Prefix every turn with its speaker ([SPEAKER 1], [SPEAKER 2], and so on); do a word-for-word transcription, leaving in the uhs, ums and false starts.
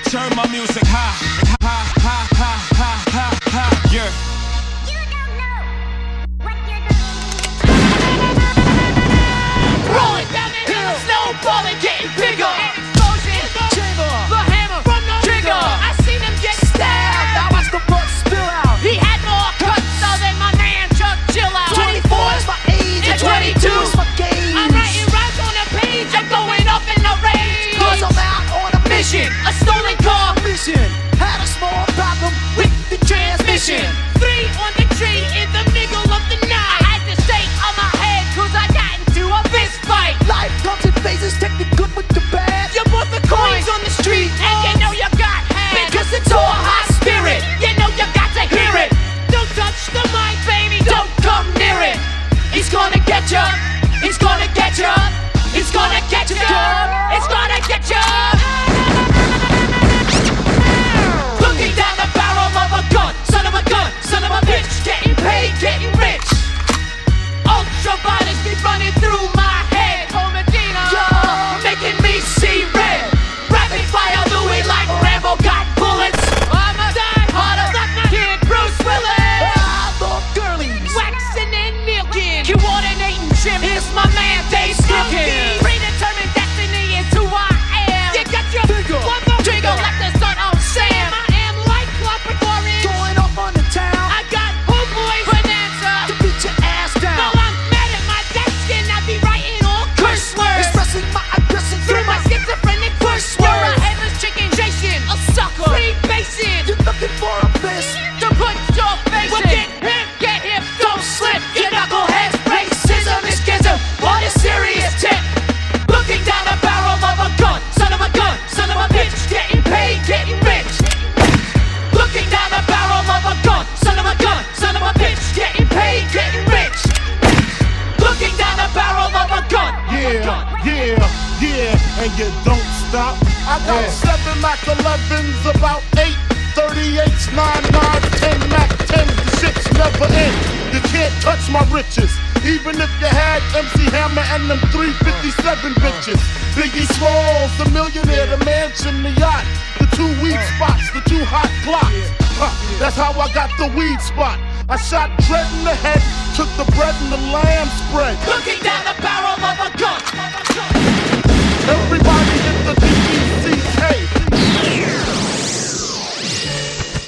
[SPEAKER 1] turn my music high, high, high, high, high, high, high, yeah.
[SPEAKER 2] You don't know what you're doing.
[SPEAKER 3] Rolling down the hill, snowballing, getting bigger. Explosion, chamber, the hammer from the trigger. I seen him get stabbed. I watched the blood spill out. He had more cuts than my man Chuck Chill Out. twenty-four is my age, and twenty-two is my gauge. I'm writing rhymes on a page, I'm going up in the range. Cause I'm out on a mission, a stolen car mission. Had a small problem with the transmission. Three on the tree in the middle of the night. I had to stay on my head cause I got into a fist fight. Life comes in phases, take the good with the bad. You bought the coins on the street and you know you got had. Because it's all high spirit, you know you got to hear it. Don't touch the mic, baby, don't come near it. He's gonna get ya, he's gonna get ya, he's gonna get ya, he's gonna get ya. Looking down the barrel of a gun, son of a gun, son of a bitch. Getting paid, getting rich. Ultraviolence be running through my head. Oh Medina, yeah, making me see red. Rapid fire Louis like Rambo got bullets. I'm a die harder like my kid Bruce Willis. Ah, the girlies, waxing and milking, coordinating Jim. Here's my man Dave Skilkin. Predetermined destiny is who I am. You got your trigger, one more trigger like the son of Sam. I am like Clockwork Orange, going up on the town. I got homeboy Bonanza to beat your ass down. No, I'm mad at my desk and I be writing all curse words, expressing my aggression through my schizophrenic push words. You're a headless chicken, Jason, a sucker, free basin. You're looking for a fist to put your face well, in. Get him, get him, don't slip. You knuckleheads, racism is schism on a serious tip. Looking down the barrel of a gun, son of a gun, son of a bitch. Getting paid, getting rich. Looking down the barrel of a gun, son of a gun, son of a bitch. Getting paid, getting rich. Looking down the barrel of a gun.
[SPEAKER 4] Yeah, yeah, yeah, and you don't stop. I got
[SPEAKER 5] Yeah.
[SPEAKER 4] seven Mac elevens, about eight thirty-eights, nine, nine, ten Mac ten. The shit's never end. You can't touch my riches. Even if you had M C Hammer and them three fifty-seven bitches. Biggie Smalls, the millionaire, the mansion, the yacht, the two weed spots, the two hot clocks. Huh, that's how I got the weed spot. I shot Dread in the head, took the bread and the lamb spread.
[SPEAKER 3] Looking down the barrel of a gun,